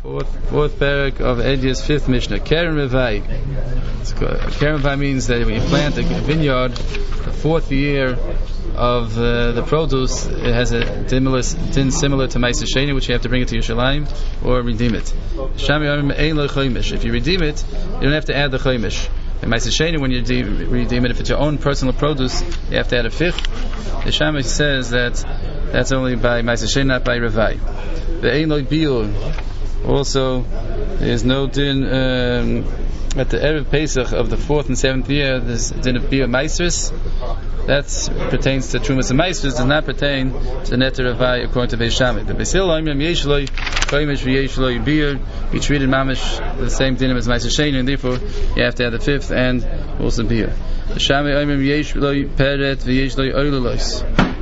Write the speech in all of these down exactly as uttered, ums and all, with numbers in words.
Fourth, fourth parak of Edia's fifth Mishnah. Keren Revai. Keren Revai means that when you plant a vineyard, the fourth year of uh, the produce, it has a din similar to Ma'aser Sheni, which you have to bring it to Yerushalayim or redeem it. If you redeem it, you don't have to add the Chomish. In Ma'aser Sheni, when you de- redeem it, if it's your own personal produce, you have to add a fifth. The Shammai says that that's only by Ma'aser Sheni, not by Revai. The Ein Lo Biur. Also, there is no din um, at the Erev Pesach of the fourth and seventh year. This din of Biur Maasros that pertains to Trumas and Maasros, does not pertain to Neter Revai according to Beis Shammai. The Beis Hillel Oimrim Yesh Lo Chomish V'Yesh Lo Biur. We treated Mamish the same din as Ma'aser Sheni, and therefore you have to add the fifth and also Biur. The Shammai Oimrim Yesh Lo Peret V'Yesh Lo Oilulos.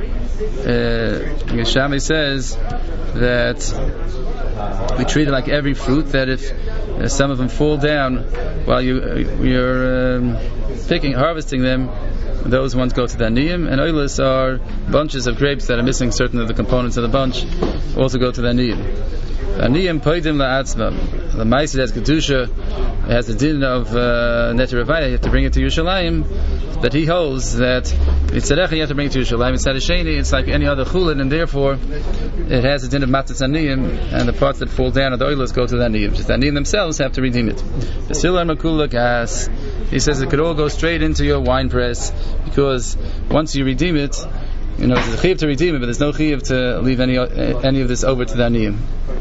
The Shammai says that we treat it like every fruit, that if uh, some of them fall down while you, uh, you're um, picking, harvesting them, those ones go to the aniyim, and oilus are bunches of grapes that are missing certain of the components of the bunch, also go to the aniyim. Aniyim poidim la'atzvam. The ma'aser has kedusha, has the din of uh, Neter Revai, you have to bring it to Yerushalayim, but he holds that Yitzarech you have to bring it to Yerushalayim. It's Sheni, it's like any other chulin, and therefore it has the din of matzah aniyim, and the parts that fall down of the oilers go to the aniyim. Just the aniyim themselves have to redeem it. The Silar Makulak asks, he says it could all go straight into your wine press, because once you redeem it, you know, there's a chiyuv to redeem it, but there's no chiyuv to leave any uh, any of this over to the aniyim.